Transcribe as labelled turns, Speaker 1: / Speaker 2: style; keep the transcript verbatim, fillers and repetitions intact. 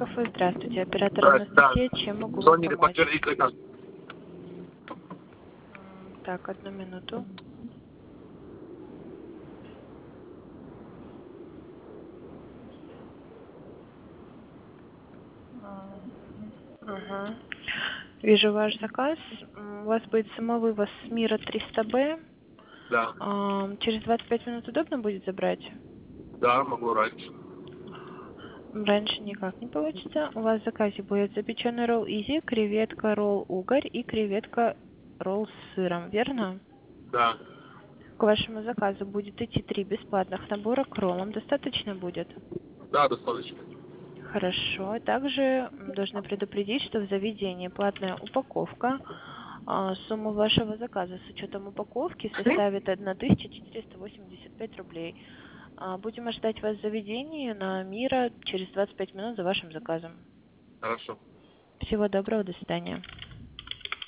Speaker 1: Кафе. Здравствуйте, оператор
Speaker 2: Да, да.
Speaker 1: Анастасия, чем могу вам
Speaker 2: Звонили
Speaker 1: помочь?
Speaker 2: подтвердить заказ.
Speaker 1: М, Так, одну минуту. Ага. Вижу ваш заказ. М, У вас будет самовывоз с Мира триста Б.
Speaker 2: Да.
Speaker 1: Ам, Через двадцать пять минут удобно будет забрать?
Speaker 2: Да, могу раньше.
Speaker 1: Раньше никак не получится. У вас в заказе будет запеченный ролл изи, креветка ролл угорь и креветка ролл с сыром, верно?
Speaker 2: Да.
Speaker 1: К вашему заказу будет идти три бесплатных набора к роллам. Достаточно будет?
Speaker 2: Да, достаточно.
Speaker 1: Хорошо. Также м, должны предупредить, что в заведении платная упаковка. А, Сумма вашего заказа с учетом упаковки составит тысяча четыреста восемьдесят пять рублей. А, Будем ожидать вас в заведении на Мира через двадцать пять минут за вашим заказом.
Speaker 2: Хорошо.
Speaker 1: Всего доброго, до свидания.